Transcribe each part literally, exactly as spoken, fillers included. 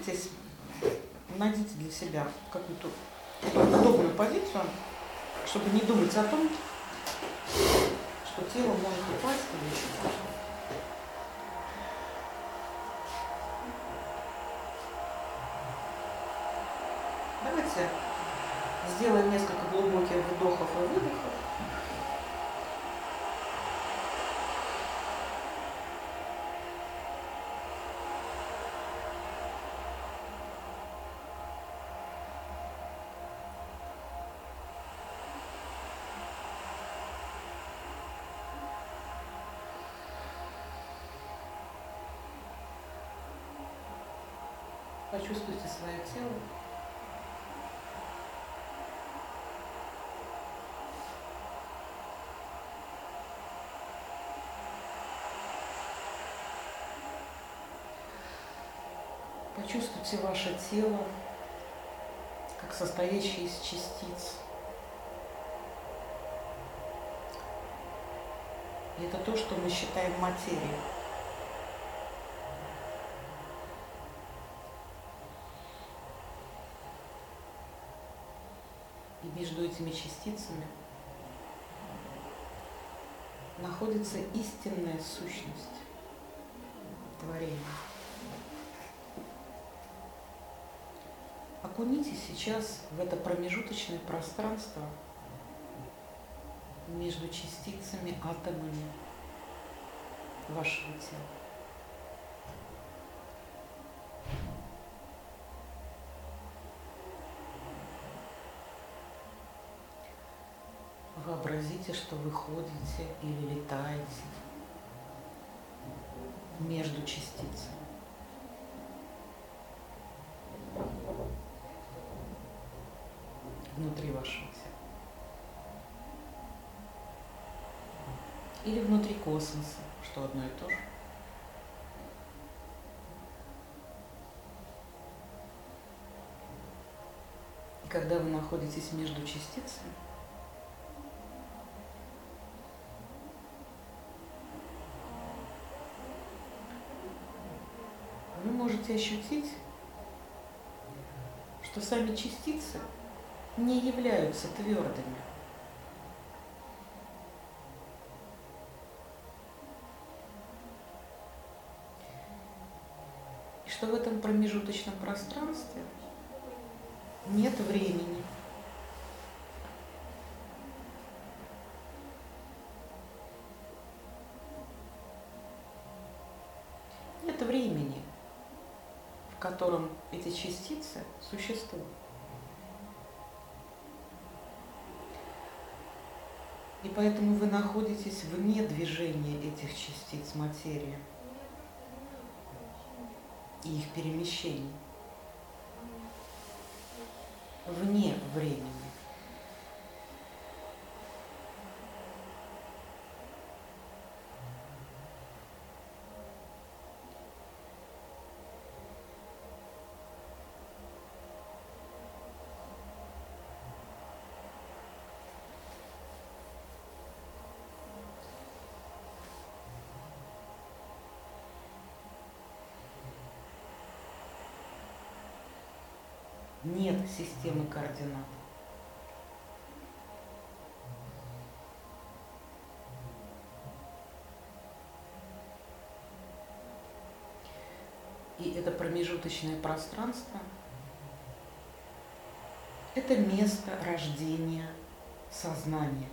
здесь найдите для себя какую-то удобную позицию, чтобы не думать о том, что тело может упасть или еще что-то. Давайте сделаем несколько глубоких вдохов и выдохов. Почувствуйте свое тело. Почувствуйте ваше тело, как состоящее из частиц. И это то, что мы считаем материей. И между этими частицами находится истинная сущность творения. Окунитесь сейчас в это промежуточное пространство между частицами, атомами вашего тела. Вообразите, что вы ходите или летаете между частицами. Внутри вашего тела. Или внутри космоса, что одно и то же. И когда вы находитесь между частицами, вы можете ощутить, что сами частицы не являются твердыми. И что в этом промежуточном пространстве нет времени. Нет времени, в котором эти частицы существуют. И поэтому вы находитесь вне движения этих частиц материи и их перемещений, вне времени. Нет системы координат. И это промежуточное пространство – это место рождения сознания.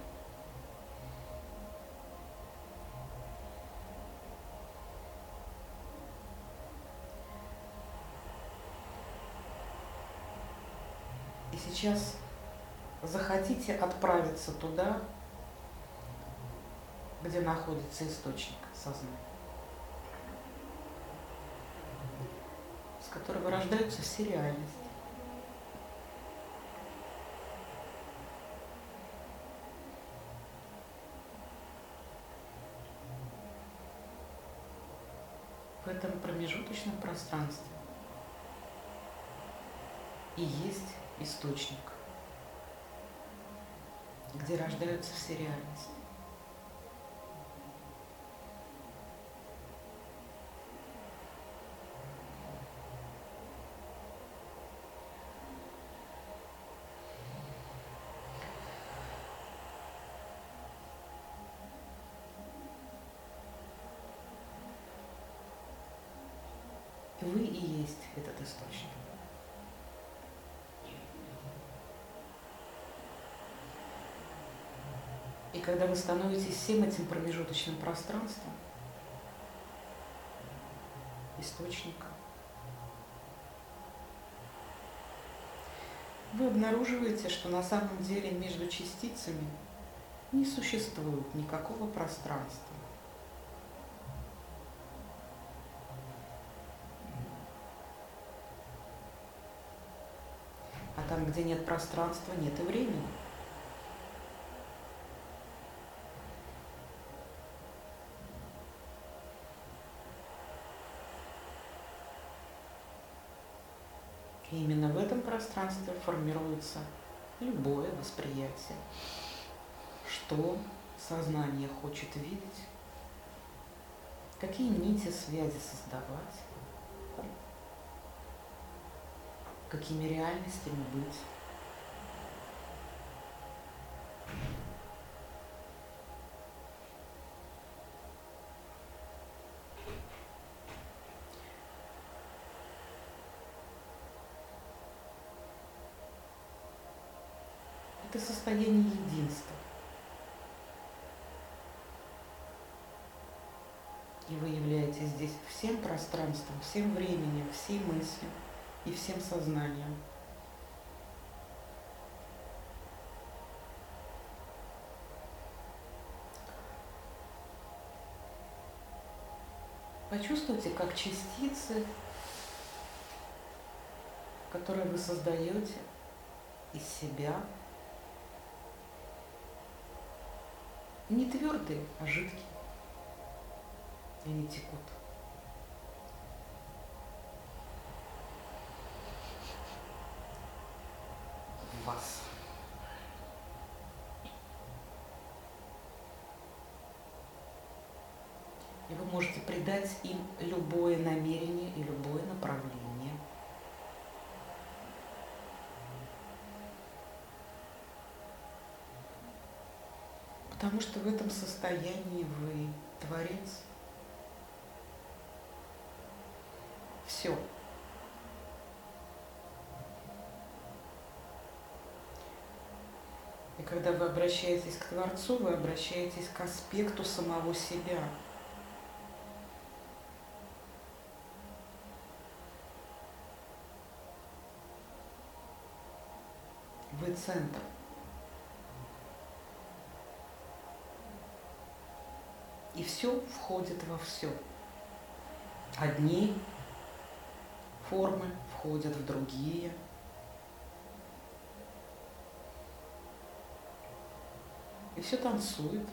И сейчас захотите отправиться туда, где находится источник сознания, с которого рождаются все реальности. В этом промежуточном пространстве и есть источник, где рождаются все реальности. Вы и есть этот источник. И когда вы становитесь всем этим промежуточным пространством, источником, вы обнаруживаете, что на самом деле между частицами не существует никакого пространства. А там, где нет пространства, нет и времени. И именно в этом пространстве формируется любое восприятие, что сознание хочет видеть, какие нити связи создавать, какими реальностями быть. Это состояние единства. И вы являетесь здесь всем пространством, всем временем, всей мыслью и всем сознанием. Почувствуйте, как частицы, которые вы создаете из себя, не твердые, а жидкие. Они текут. В вас. И вы можете придать им любое намерение и любое направление. Потому что в этом состоянии вы творец. Все. И когда вы обращаетесь к Творцу, вы обращаетесь к аспекту самого себя. Вы центр. И все входит во все. Одни формы входят в другие. И все танцует.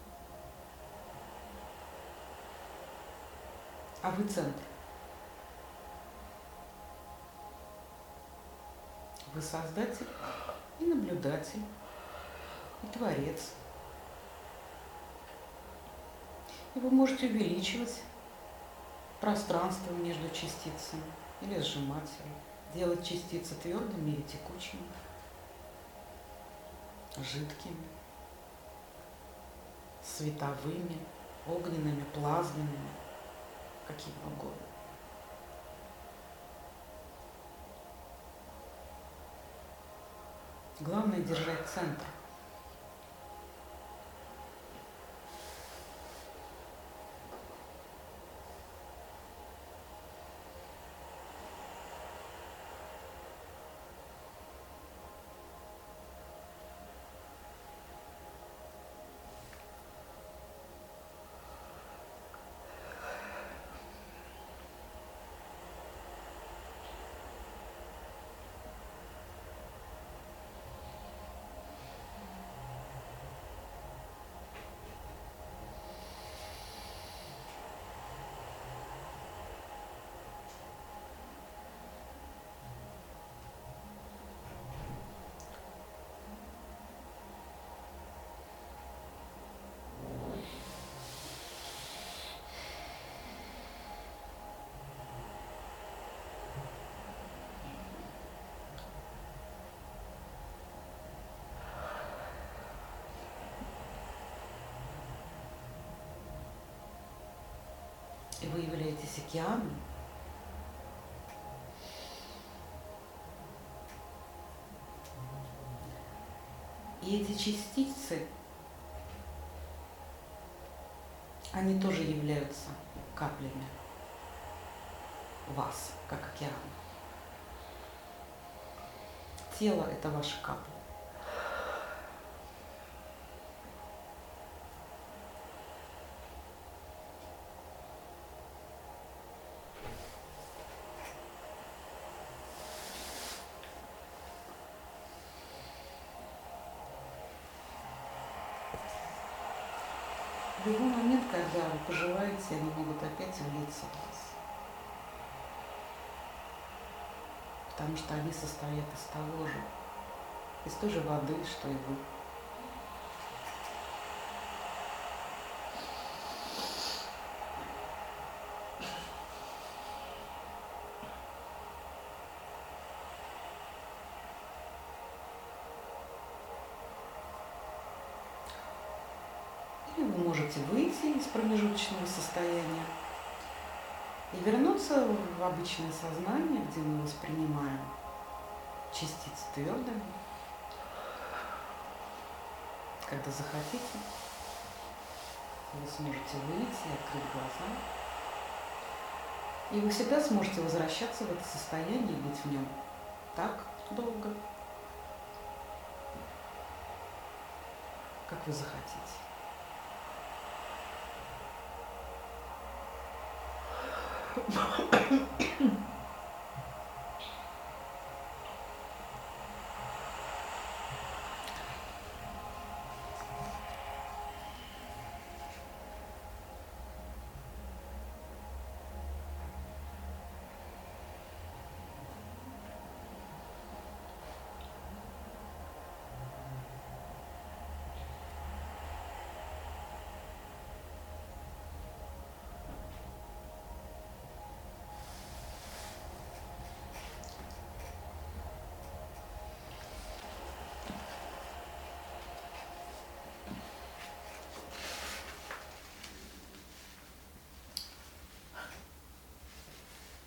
А вы центр. Вы создатель и наблюдатель, и творец. И вы можете увеличивать пространство между частицами или сжимать их, делать частицы твердыми или текучими, жидкими, световыми, огненными, плазменными, какими угодно. Главное держать центр. И вы являетесь океаном, И эти частицы, они тоже являются каплями вас, как океан. Тело – это ваши капли. В любой момент, когда вы пожелаете, они могут опять влиться в вас. Потому что они состоят из того же, из той же воды, что и вы. Или вы можете выйти из промежуточного состояния и вернуться в обычное сознание, где мы воспринимаем частицы твердыми. Когда захотите, вы сможете выйти и открыть глаза. И вы всегда сможете возвращаться в это состояние и быть в нем так долго, как вы захотите.